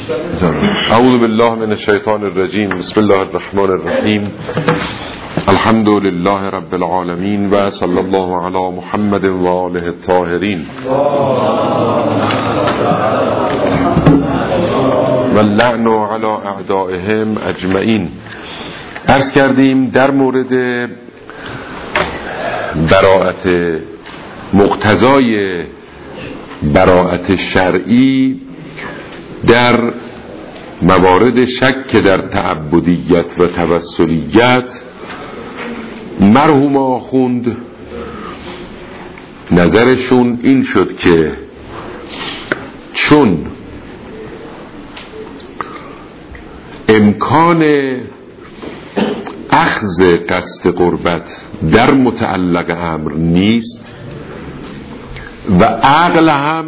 اعوذ بالله من الشیطان الرجیم. بسم الله الرحمن الرحیم. الحمد لله رب العالمین و صلی الله علی محمد و آله الطاهرین و اللعن علی اعدائهم اجمعین. عرض کردیم در مورد براءت، مقتضای براءت شرعی در موارد شک در تعبدیت و توسلیت، مرحوم آخوند نظرشون این شد که چون امکان اخذ قصد قربت در متعلق امر نیست و عقل هم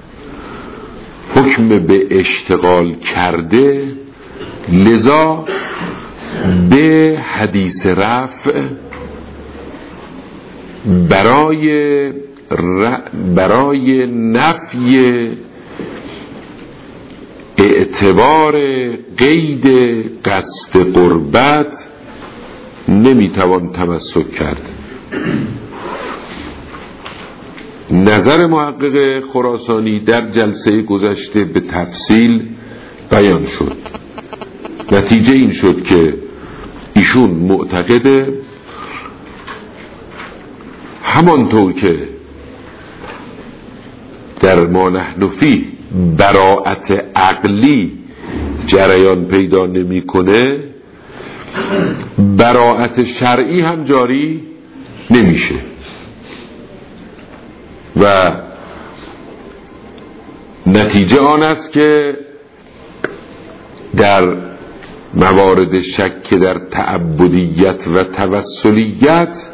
حکم به اشتغال کرده، لذا به حدیث رفع برای نفی اعتبار قید قصد قربت نمیتوان تمسک کرد. نظر محقق خراسانی در جلسه گذشته به تفصیل بیان شد. نتیجه این شد که ایشون معتقده همانطور که در ما نحن فیه براءت عقلی جریان پیدا نمیکنه، براءت شرعی هم جاری نمیشه و نتیجه آن است که در موارد شک در تعبدیت و توسلیت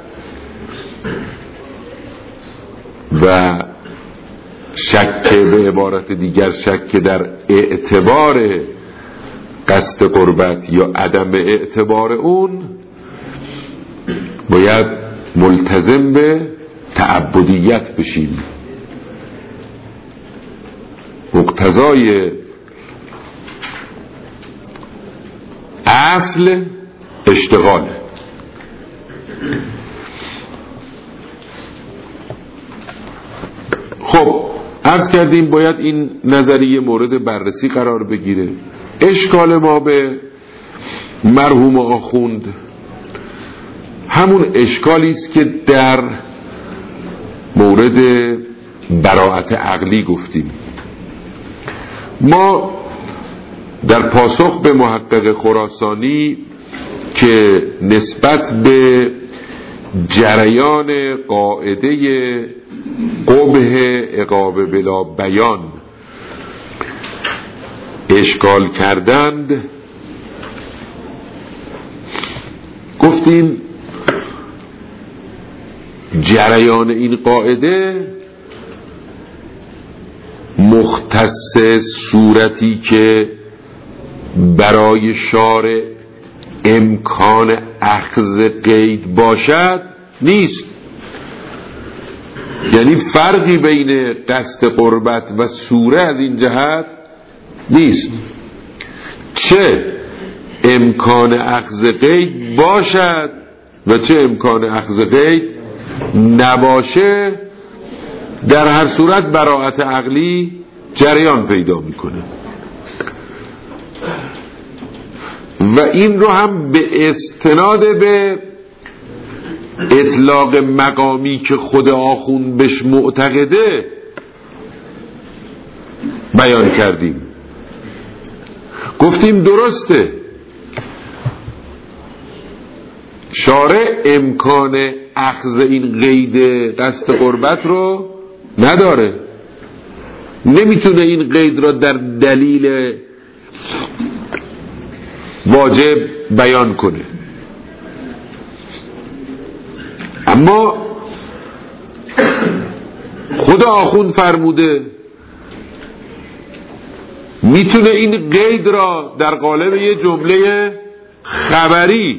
و شک به عبارت دیگر شک در اعتبار قصد قربت یا عدم اعتبار اون، باید ملتزم به تعبدیت بشیم. مقتضای اصل اشتغال. خب عرض کردیم باید این نظریه مورد بررسی قرار بگیره. اشکال ما به مرحوم آخوند همون اشکالی است که در مورد براءت عقلی گفتیم. ما در پاسخ به محقق خراسانی که نسبت به جریان قاعده قبح عقاب بلا بیان اشکال کردند، گفتیم جریان این قاعده مختص صورتی که برای شارع امکان اخذ قید باشد نیست. یعنی فرقی بین قصد قربت و سوره از این جهت نیست. چه امکان اخذ قید باشد و چه امکان اخذ قید نباشه، در هر صورت براءت عقلی جریان پیدا میکنه و این رو هم به استناد به اطلاق مقامی که خود آخوند بهش معتقده بیان کردیم. گفتیم درسته شارع امکان اخذ این قید قصد قربت رو نداره، نمیتونه این قید را در دلیل واجب بیان کنه، اما خدا آخوند فرموده میتونه این قید را در قالب یه جمله خبری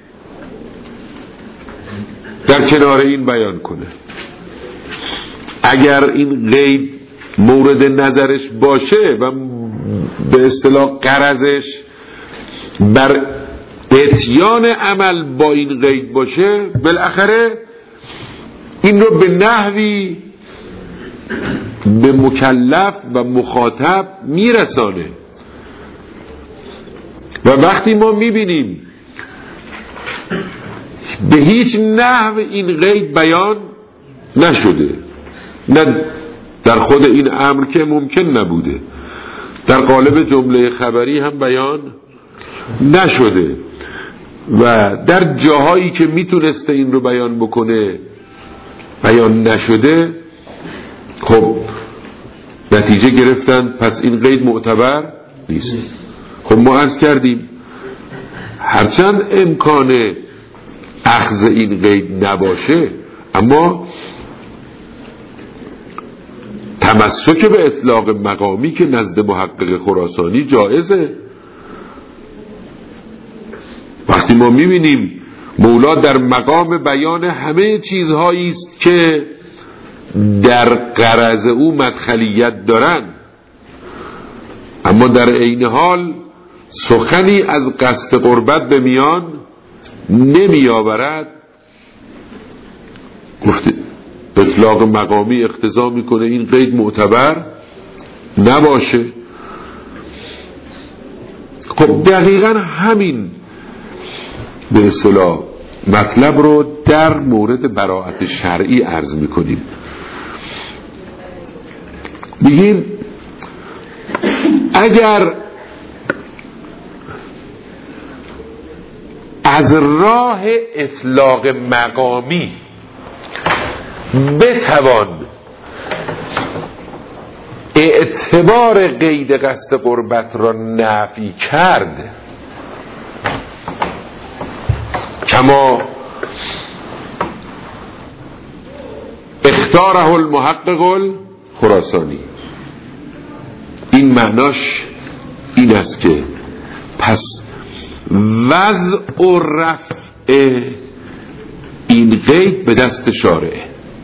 در کنار این بیان کنه. اگر این قید مورد نظرش باشه و به اصطلاح غرضش بر اتیان عمل با این قید باشه، بالاخره این رو به نحوی به مکلف و مخاطب میرسانه. و وقتی ما میبینیم به هیچ نحو این قید بیان نشده، نه در خود این امر که ممکن نبوده، در قالب جمله خبری هم بیان نشده و در جاهایی که میتونسته این رو بیان بکنه بیان نشده، خب نتیجه گرفتن پس این قید معتبر نیست. خب ما عرض کردیم هرچند امکان اخذ این قید نباشه، اما تمسک به اطلاق مقامی که نزد محقق خراسانی جایزه. وقتی ما میبینیم مولا در مقام بیان همه چیزهایی است که در غرض او مدخلیت دارن، اما در عین حال سخنی از قصد قربت به میان نمی آورد، گفته اطلاق مقامی اقتضا میکنه این قید معتبر نباشه. خب دقیقا همین به اصطلاح مطلب رو در مورد براءت شرعی عرض میکنیم. میگیم اگر از راه اطلاق مقامی بتوان اعتبار قید قصد قربت را نفی کرد، کما اختاره المحقق الخراسانی، این معناش این است که پس وضع و رفع این قید به دست شارع.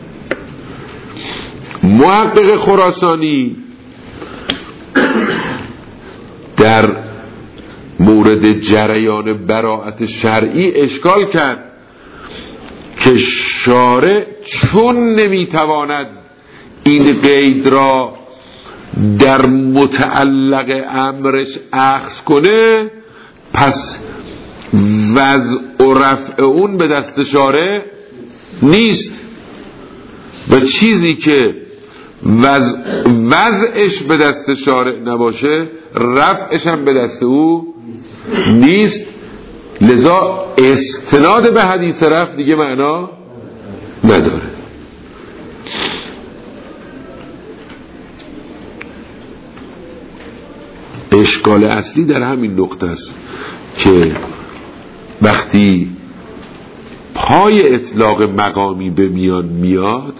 محقق خراسانی در مورد جریان براءت شرعی اشکال کرد که شارع چون نمیتواند این قید را در متعلق امرش اخذ کنه، پس وضع و رفع اون به دست شارع نیست و چیزی که وضعش به دست شارع نباشه رفعش هم به دست او نیست. لذا استناد به حدیث رفع دیگه معنا نداره. اشکال اصلی در همین نقطه است که وقتی پای اطلاق مقامی به میان میاد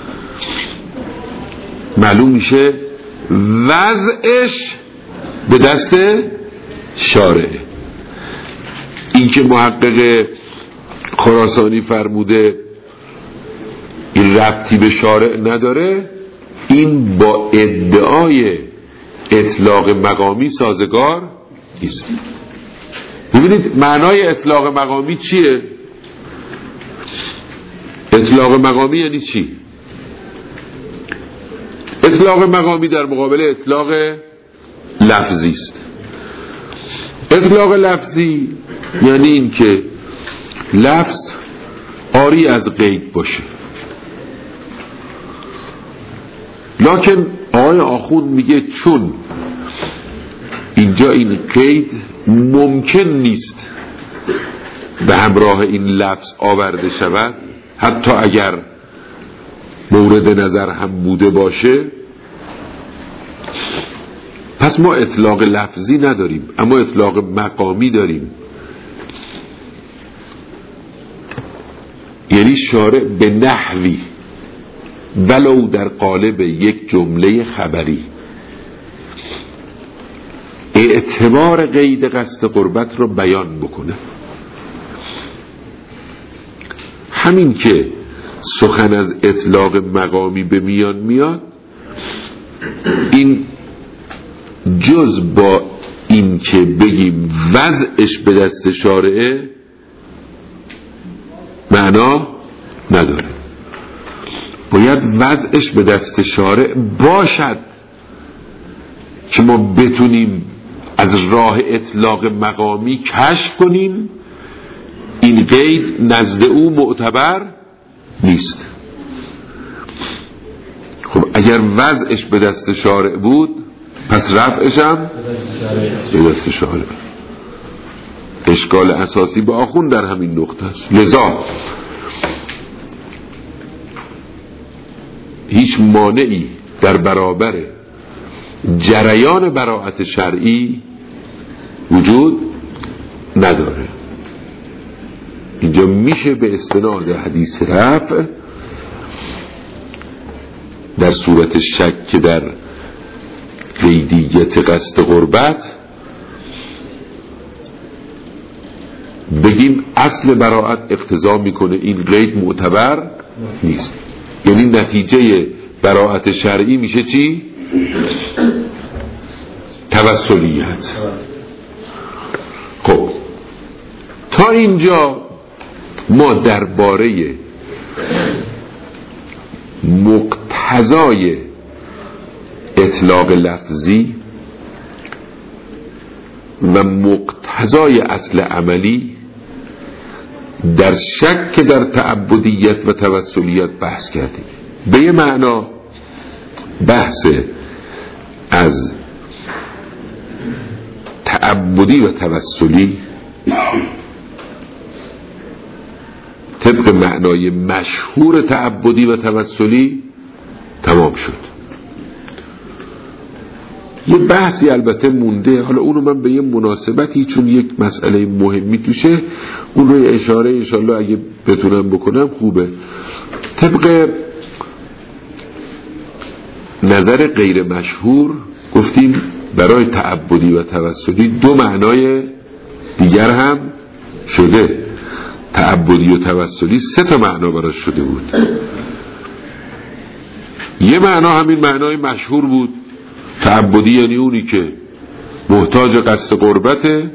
معلوم میشه وضعش به دست شارعه. این که محقق خراسانی فرموده این ربطی به شارع نداره، این با ادعای اطلاق مقامی سازگار نیست. ببینید معنای اطلاق مقامی چیه؟ اطلاق مقامی یعنی چی؟ اطلاق مقامی در مقابل اطلاق لفظی است. اطلاق لفظی یعنی این که لفظ عاری از قید باشه، لکن آقای آخوند میگه چون اینجا این قید ممکن نیست به همراه این لفظ آورده شود، حتی اگر مورد نظر هم بوده باشه، پس ما اطلاق لفظی نداریم اما اطلاق مقامی داریم. یعنی شارع به نحوی ولو در قالب یک جمله خبری اعتبار قید قصد قربت رو بیان بکنه. همین که سخن از اطلاق مقامی به میان میاد، این جز با این که بگیم وضعش به دست شارعه معنا نداره. باید وضعش به دست شارع باشد که ما بتونیم از راه اطلاق مقامی کشف کنیم این قید نزد او معتبر نیست. خب اگر وضعش به دست شارع بود پس رفعش هم به دست شارع. اشکال اساسی با آخوند در همین نقطه است. لذا هیچ مانعی در برابر جریان براءت شرعی وجود نداره. اینجا میشه به استناد حدیث رفع در صورت شک در قیدیت قصد قربت بگیم اصل براءت اقتضا میکنه این قید معتبر نیست. یعنی نتیجه براءت شرعی میشه چی؟ توسلیت. خب تا اینجا ما درباره مقتضای اطلاق لفظی و مقتضای اصل عملی در شک در تعبدیت و توسلیت بحث کردیم. به یه معنا بحث از تعبدی و توسلی طبق معنای مشهور تعبدی و توسلی تمام شد. یه بحثی البته مونده، حالا اونو من به یه مناسبتی چون یک مسئله مهمی توشه اون رو اشاره انشالله اگه بتونم بکنم خوبه. طبق نظر غیر مشهور گفتیم برای تعبدی و توسلی دو معنای دیگر هم شده. تعبدی و توسلی سه تا معنا براش شده بود. یه معنا همین معنای مشهور بود، تعبدی یعنی اونی که محتاج قصد قربته،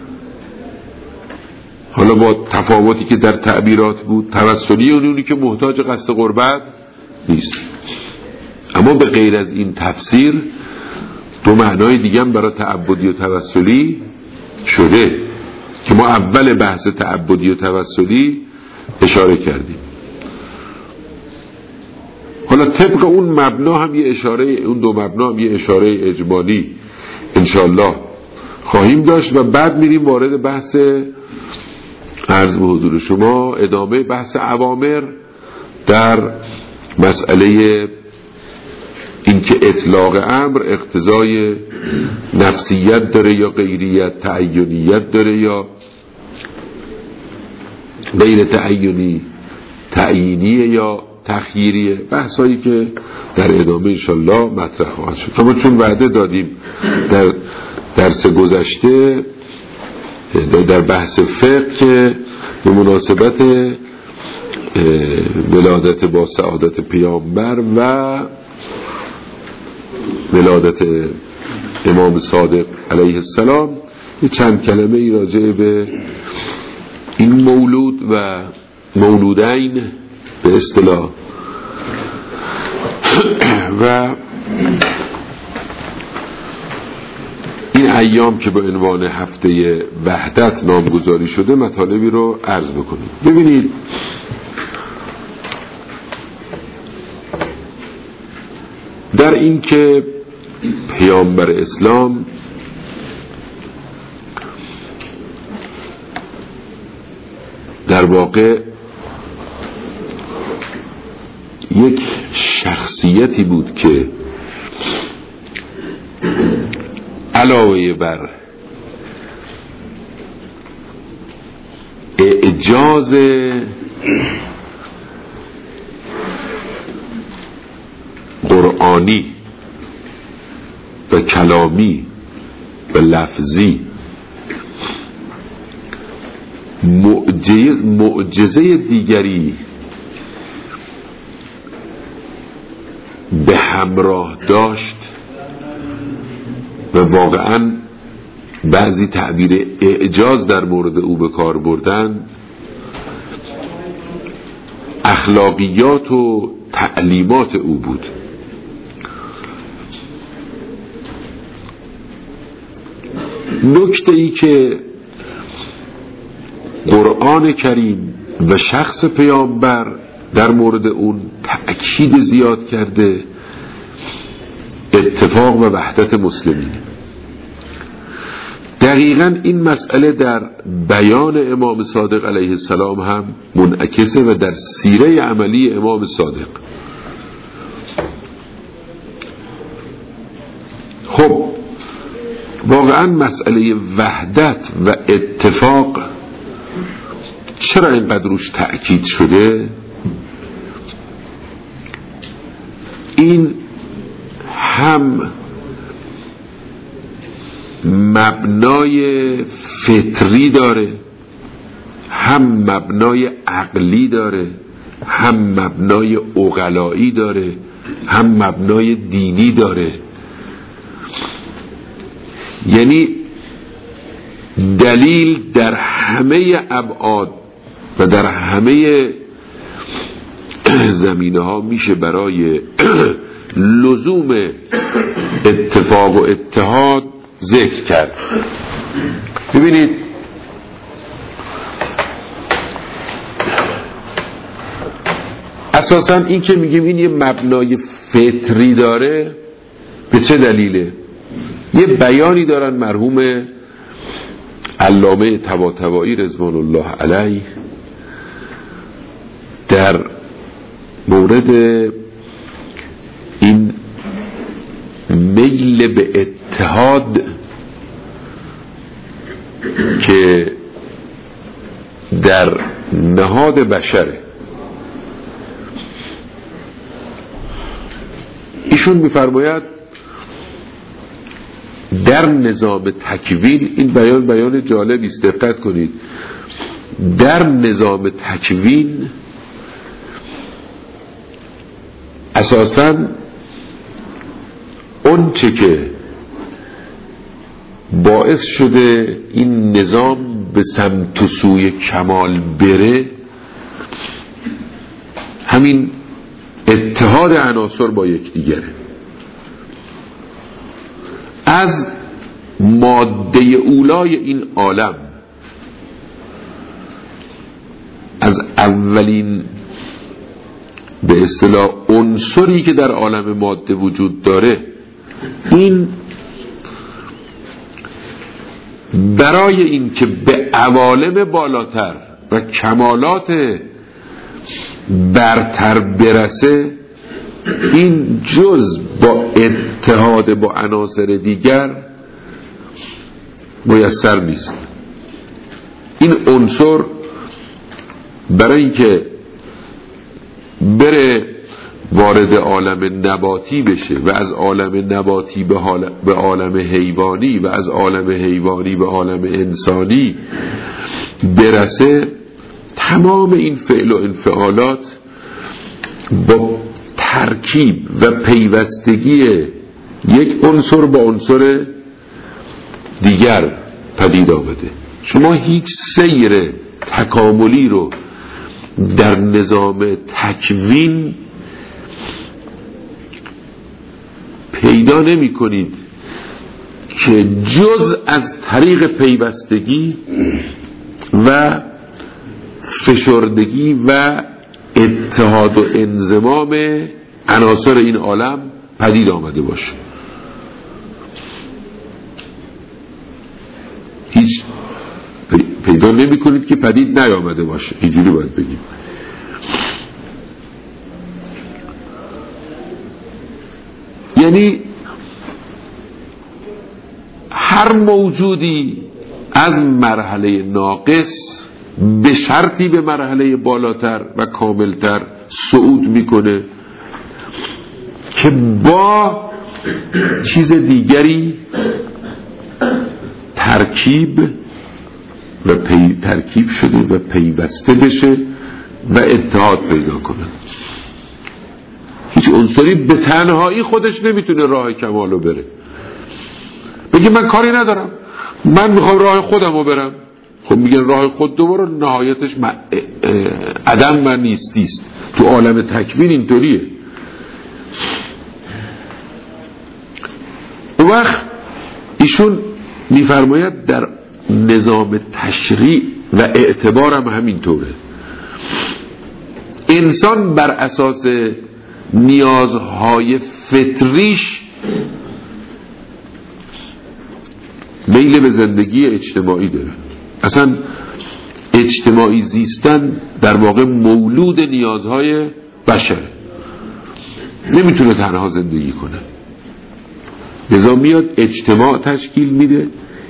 حالا با تفاوتی که در تعبیرات بود. توسلی یعنی اونی که محتاج قصد قربت نیست. اما به غیر از این تفسیر دو معنای دیگه هم برای تعبدی و توسلی شده که ما اول بحث تعبدی و توسلی اشاره کردیم. حالا طبق اون مبنا هم یه اشاره، اون دو مبنا هم یه اشاره اجمالی انشالله خواهیم داشت و بعد میریم وارد بحث عرض به حضور شما ادامه بحث اوامر در مسئله این که اطلاق امر اقتضای نفسیت داره یا غیریت، تعینیت داره یا غیر تعینی، تعیینیه یا تخییریه، بحثایی که در ادامه انشالله مطرح خواهد شد. اما چون وعده دادیم در درس گذشته در بحث فقه که به مناسبت ولادت با سعادت پیامبر و ولادت امام صادق علیه السلام یه چند کلمه ای راجع به این مولود و مولودین به اصطلاح و این ایام که به عنوان هفته وحدت نامگذاری شده مطالبی رو عرض بکنیم. ببینید در این که پیامبر اسلام در واقع یک شخصیتی بود که علاوه بر اعجاز قرآنی و کلامی و لفظی معجزه دیگری به همراه داشت و واقعا بعضی تعبیر اعجاز در مورد او به کار بردن، اخلاقیات و تعلیمات او بود. نکته ای که قرآن کریم و شخص پیامبر در مورد اون تأکید زیاد کرده، اتفاق و وحدت مسلمین. دقیقاً این مسئله در بیان امام صادق علیه السلام هم منعکسه و در سیره عملی امام صادق. خب واقعاً مسئله وحدت و اتفاق چرا اینقدر روش تأکید شده؟ این هم مبنای فطری داره، هم مبنای عقلی داره، هم مبنای عقلایی داره، هم مبنای دینی داره. یعنی دلیل در همه ابعاد و در همه زمینه ها میشه برای لزوم اتفاق و اتحاد ذکر کرد. ببینید اساساً این که میگیم این یه مبنای فطری داره، به چه دلیله؟ یه بیانی دارن مرحوم علامه طباطبایی رضوان الله علیه در مورد این میل به اتحاد که در نهاد بشره. ایشون میفرماید در نظام تکوین، این بیان جالبی است، دقت کنید، در نظام تکوین اساساً اون چه که باعث شده این نظام به سمت و سوی کمال بره همین اتحاد عناصر با یکدیگره. از ماده اولای این عالم، از اولین به اصطلاح عنصری که در عالم ماده وجود داره، این برای این که به عوالم بالاتر و کمالات برتر برسه، این جز با اتحاد با عناصر دیگر میسر نیست. این عنصر برای اینکه بره وارد عالم نباتی بشه و از عالم نباتی به عالم حیوانی و از عالم حیوانی به عالم انسانی برسه، تمام این فعل و انفعالات با ترکیب و پیوستگی یک عنصر با عنصر دیگر پدید آمده. شما هیچ سیر تکاملی رو در نظام تکوین پیدا نمی کنید که جز از طریق پیوستگی و فشردگی و اتحاد و انضمام عناصر این عالم پدید آمده باشه. هیچ پیدا نمی کنید که پدید نیامده باشه، اینجوری باید بگیم. یعنی هر موجودی از مرحله ناقص به شرطی به مرحله بالاتر و کاملتر صعود میکنه که با چیز دیگری ترکیب شده و پیوسته بشه و اتحاد پیدا کنه. هیچ عنصری به تنهایی خودش نمیتونه راه کمالو بره. بگه من کاری ندارم، من میخوام راه خودم رو برم. خب میگن راه خود رو برو، نهایتش عدم و نیستیست. تو عالم تکوین اینطوریه. اون وقت ایشون میفرماید در نظام تشریع و اعتبار هم همینطوره. انسان بر اساس نیازهای فطریش میل به زندگی اجتماعی داره. اصلا اجتماعی زیستن در واقع مولود نیازهای بشر، نمیتونه تنها زندگی کنه، لذا میاد اجتماع تشکیل میده.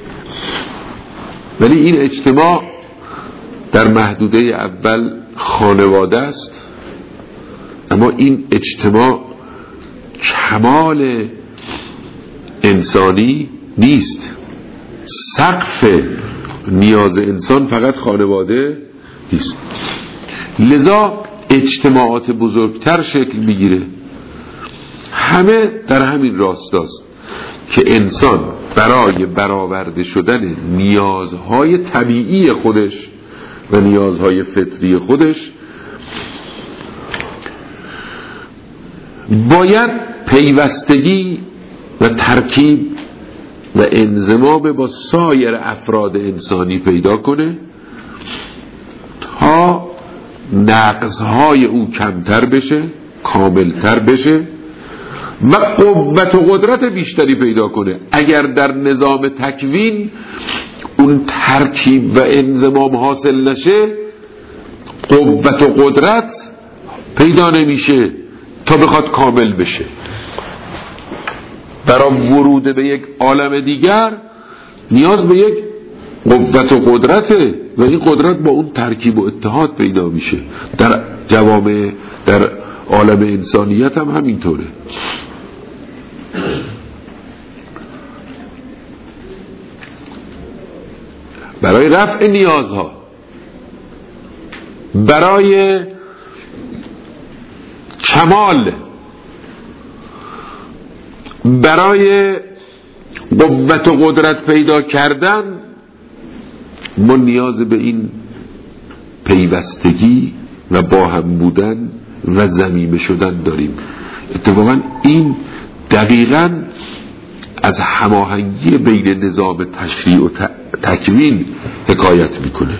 ولی این اجتماع در محدوده اول خانواده است، اما این اجتماع کمال انسانی نیست. سقف نیاز انسان فقط خانواده نیست، لذا اجتماعات بزرگتر شکل میگیره. همه در همین راستاست که انسان برای برآورده شدن نیازهای طبیعی خودش و نیازهای فطری خودش باید پیوستگی و ترکیب و انضمام با سایر افراد انسانی پیدا کنه تا نقصهای او کمتر بشه، کاملتر بشه و قوت و قدرت بیشتری پیدا کنه. اگر در نظام تکوین اون ترکیب و انضمام حاصل نشه، قوت و قدرت پیدا نمیشه تا بخواد کامل بشه. برای ورود به یک عالم دیگر نیاز به یک قوت و قدرته و این قدرت با اون ترکیب و اتحاد پیدا میشه. در جوامع، در عالم انسانیت هم همینطوره. برای رفع نیازها، برای کمال، برای قوت و قدرت پیدا کردن، ما نیاز به این پیوستگی و با هم بودن و ضمیمه شدن داریم. اتفاقا این دقیقاً از هماهنگی بین نظام تشریع و تکوین حکایت میکنه.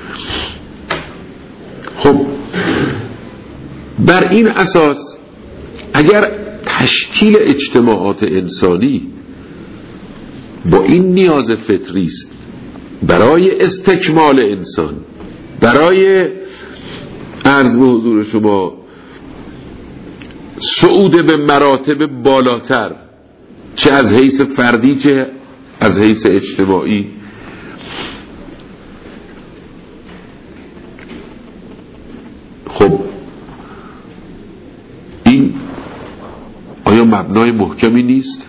خب بر این اساس اگر تشکیل اجتماعات انسانی با این نیاز فطری است برای استکمال انسان، برای عرض به حضور شما صعود به مراتب بالاتر، چه از حیث فردی چه از حیث اجتماعی، خب این آیا مبنای محکمی نیست؟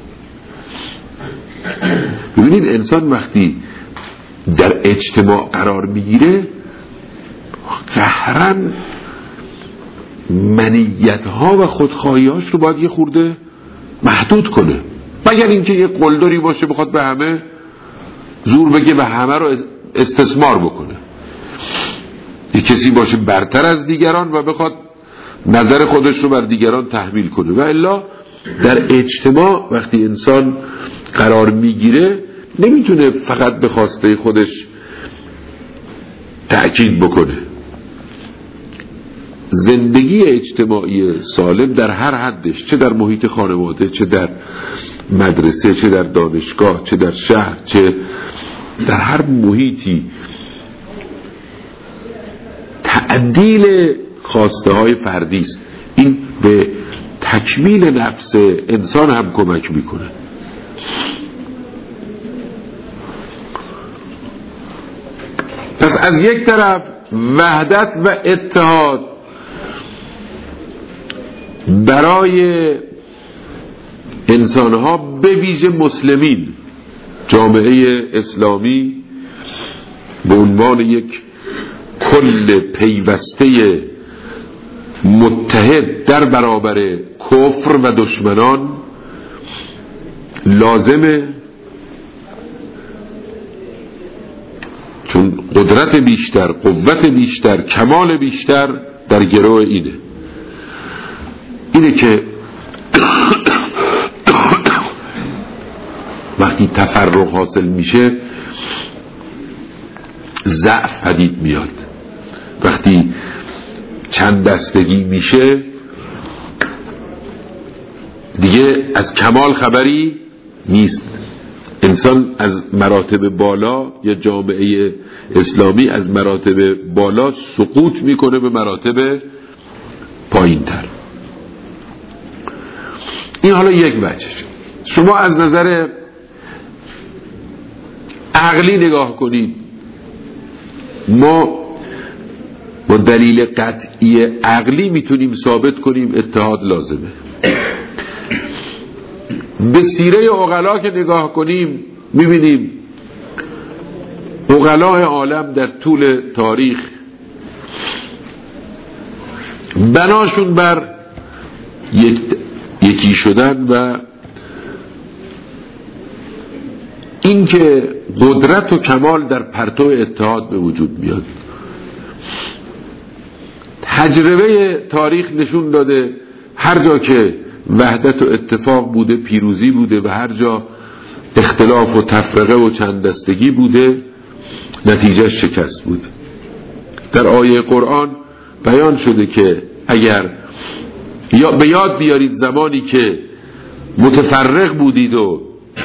ببینید انسان وقتی در اجتماع قرار میگیره قهراً منیت‌ها و خودخواهی‌هاش رو باید یه خورده محدود کنه، مگر اینکه یه قلدری باشه بخواد به همه زور بگه و همه رو استثمار بکنه. یه کسی باشه برتر از دیگران و بخواد نظر خودش رو بر دیگران تحمیل کنه. و الا در اجتماع وقتی انسان قرار میگیره نمیتونه فقط به خواسته خودش تأکید بکنه. زندگی اجتماعی سالم در هر حدش، چه در محیط خانواده، چه در مدرسه، چه در دانشگاه، چه در شهر، چه در هر محیطی، تعدیل خواسته های فردی است. این به تکمیل نفس انسان هم کمک میکنه. پس از یک طرف وحدت و اتحاد برای انسانها به ویژه مسلمین، جامعه اسلامی به عنوان یک کل پیوسته متحد در برابر کفر و دشمنان لازمه چون قدرت بیشتر، قوت بیشتر، کمال بیشتر در گروه اینه که وقتی تفرق حاصل میشه ضعف پدید میاد. وقتی چند دستگی میشه دیگه از کمال خبری نیست. انسان از مراتب بالا یا جامعه اسلامی از مراتب بالا سقوط میکنه به مراتب پایین تر. این حالا یک وجه. شما از نظر عقلی نگاه کنید، ما با دلیل قطعی عقلی میتونیم ثابت کنیم اتحاد لازمه. به سیره عقلا که نگاه کنیم میبینیم عقلای عالم در طول تاریخ بناشون بر یکی شدن و اینکه قدرت و کمال در پرتو اتحاد به وجود میاد. تجربه تاریخ نشون داده هر جا که وحدت و اتفاق بوده پیروزی بوده و هر جا اختلاف و تفرقه و چند دستگی بوده نتیجه شکست بوده. در آیه قرآن بیان شده که اگر به یاد بیارید زمانی که متفرق بودید و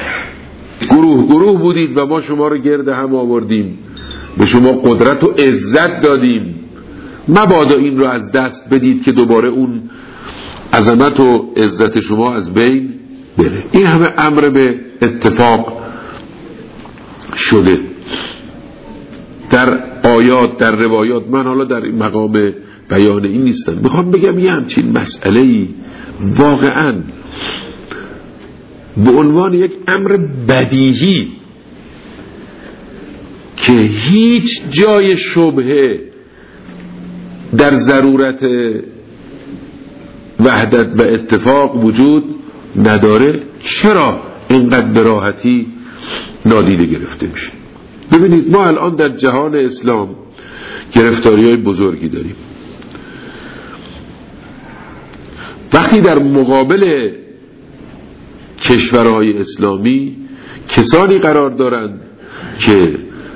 گروه بودید و ما شما رو گرد هم آوردیم، به شما قدرت و عزت دادیم، مبادا این رو از دست بدید که دوباره اون عظمت و عزت شما از بین بره. این همه امر به اتفاق شده در آیات، در روایات. من حالا در این مقام بیان این نیستم، میخوام بگم یه همچین مسئله‌ای واقعاً به عنوان یک امر بدیهی که هیچ جای شبهه در ضرورت وحدت و اتفاق وجود نداره، چرا اینقدر به راحتی نادیده گرفته میشه؟ ببینید ما الان در جهان اسلام گرفتاری‌های بزرگی داریم. وقتی در مقابل کشورهای اسلامی کسانی قرار دارند که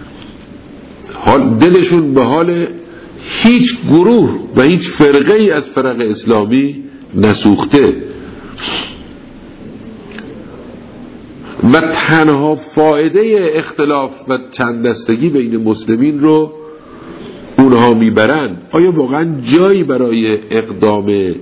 دلشون به حال هیچ گروه و هیچ فرقه ای از فرق اسلامی نسوخته و تنها فایده اختلاف و چند دستگی بین مسلمین رو اونها میبرند، آیا واقعا جایی برای اقدام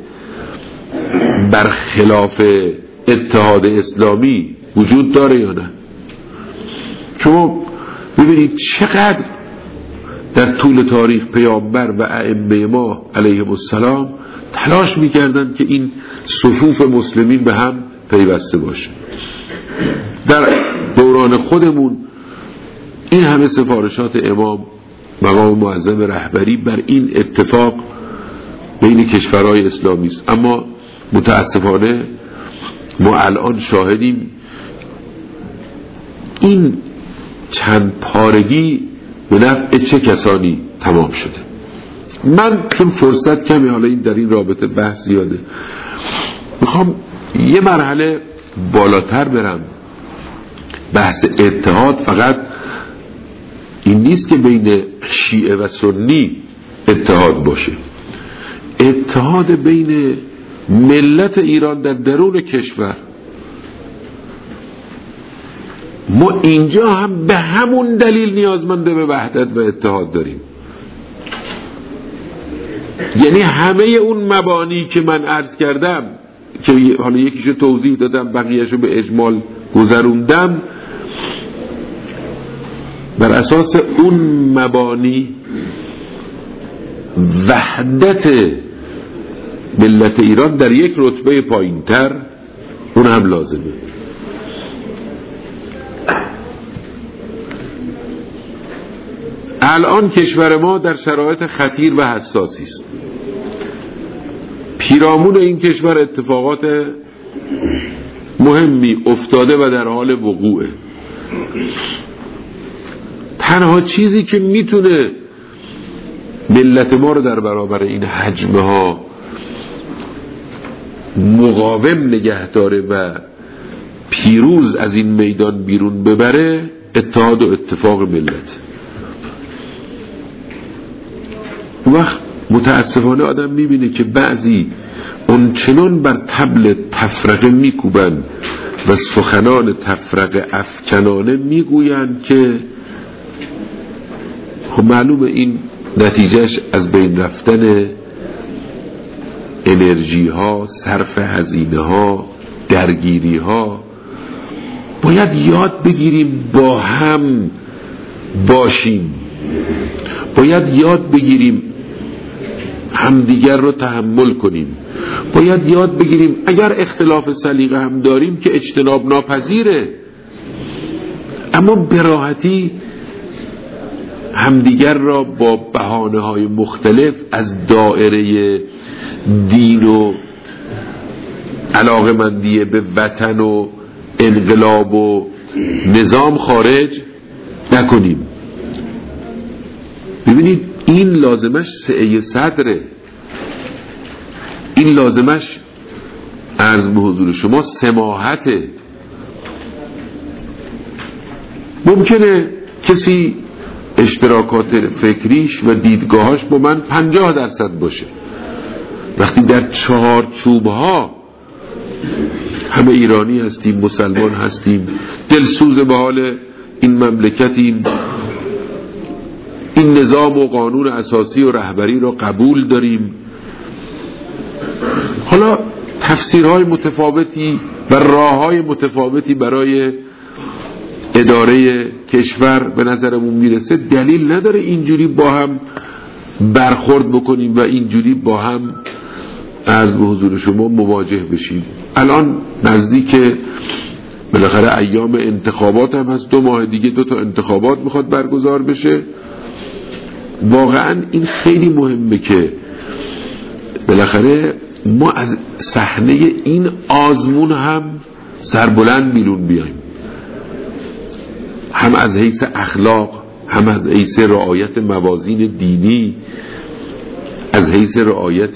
برخلاف اتحاد اسلامی وجود داره یا نه؟ شما ببینید چقدر در طول تاریخ پیامبر و ائمه ما علیهم السلام تلاش میکردن که این صفوف مسلمین به هم پیوسته باشه. در دوران خودمون این همه سفارشات امام مقام معظم رهبری بر این اتفاق بین کشورهای اسلامی است، اما متاسفانه ما الان شاهدیم این چند پارگی به نفع چه کسانی تمام شده. من چون فرصت کمی، حالا این در این رابطه بحث زیاده، میخوام یه مرحله بالاتر برم. بحث اتحاد فقط این نیست که بین شیعه و سنی اتحاد باشه، اتحاد بین ملت ایران در درون کشور. ما اینجا هم به همون دلیل نیازمند به وحدت و اتحاد داریم. یعنی همه اون مبانی که من عرض کردم که حالا یکیشو توضیح دادم بقیهشو به اجمال گذروندم، بر اساس اون مبانی وحدت ملت ایران در یک رتبه پایینتر اون هم لازمه. الان کشور ما در شرایط خطیر و حساسی است. پیرامون این کشور اتفاقات مهمی افتاده و در حال وقوعه. تنها چیزی که میتونه ملت ما رو در برابر این حجمه ها مقاوم نگه داره و پیروز از این میدان بیرون ببره اتحاد و اتفاق ملت. وقت متاسفانه آدم میبینه که بعضی اونچنان بر طبل تفرقه میکوبن و سخنان تفرقه افکنانه میگویند که خب معلومه این نتیجهش از بین رفتن انرژی ها، صرف هزینه ها، درگیری ها. باید یاد بگیریم با هم باشیم، باید یاد بگیریم همدیگر رو تحمل کنیم، باید یاد بگیریم اگر اختلاف سلیقه هم داریم که اجتناب ناپذیره، اما به راحتی همدیگر را با بهانه‌های مختلف از دایره دین و علاقه‌مندی به وطن و انقلاب و نظام خارج نکنیم. ببینید این لازمش سعی صدره، این لازمش عرض به حضور شما سماحته. ممکنه کسی اشتراکات فکریش و دیدگاهاش با من 50% باشه، وقتی در چهارچوب ها همه ایرانی هستیم، مسلمان هستیم، دلسوز به حال این مملکتیم، این نظام و قانون اساسی و رهبری را قبول داریم، حالا تفسیرهای متفاوتی و راههای متفاوتی برای اداره کشور به نظرمون میرسه، دلیل نداره اینجوری با هم برخورد بکنیم و اینجوری با هم عرض به حضور شما مواجه بشیم. الان نزدیک بالاخره ایام انتخابات هم هست، 2 ماه دیگه 2 تا انتخابات میخواد برگزار بشه. واقعا این خیلی مهمه که بالاخره ما از صحنه این آزمون هم سربلند بیرون بیایم، هم از حیث اخلاق، هم از حیث رعایت موازین دینی، از حیث رعایت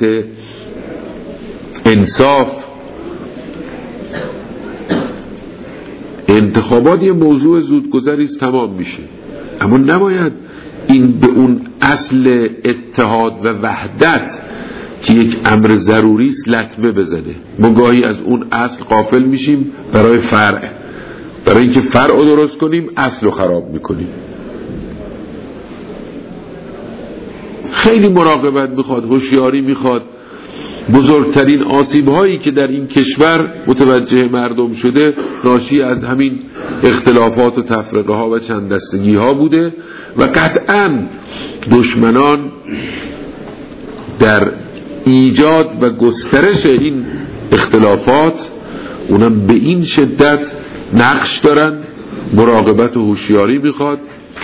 انصاف. انتخابات یه موضوع زودگذریست تمام میشه، اما نباید این به اون اصل اتحاد و وحدت که یک امر ضروری است لطمه بزنه. ما گاهی از اون اصل غافل میشیم برای فرع، برای اینکه فرع رو درست کنیم اصل رو خراب میکنیم. خیلی مراقبت میخواد، هوشیاری میخواد. بزرگترین آسیب هایی که در این کشور متوجه مردم شده ناشی از همین اختلافات و تفرقه ها و چند دستگی ها بوده و قطعا دشمنان در ایجاد و گسترش این اختلافات اونم به این شدت نقش دارن. مراقبت و هوشیاری میخواد.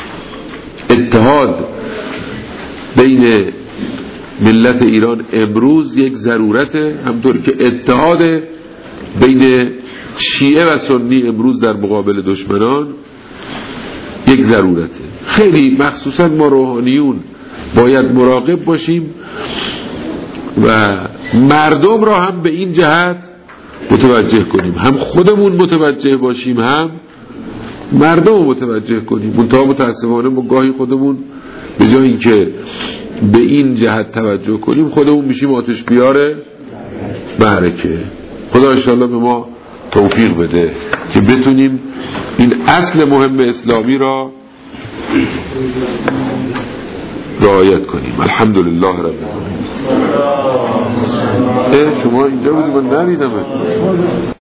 اتحاد بین ملت ایران امروز یک ضرورته، همطور که اتحاد بین شیعه و سنی امروز در مقابل دشمنان یک ضرورته. خیلی مخصوصا ما روحانیون باید مراقب باشیم و مردم را هم به این جهت متوجه کنیم، هم خودمون متوجه باشیم هم مردم متوجه کنیم. منتها متاسفانه ما گاهی خودمون به جای اینکه به این جهت توجه کنیم خودمون میشیم آتش بیار معرکه. خدا انشاءالله به ما توفیق بده که بتونیم این اصل مهم اسلامی را رعایت کنیم. الحمدلله رب العالمین. شما اینجا بودی من ندیدم.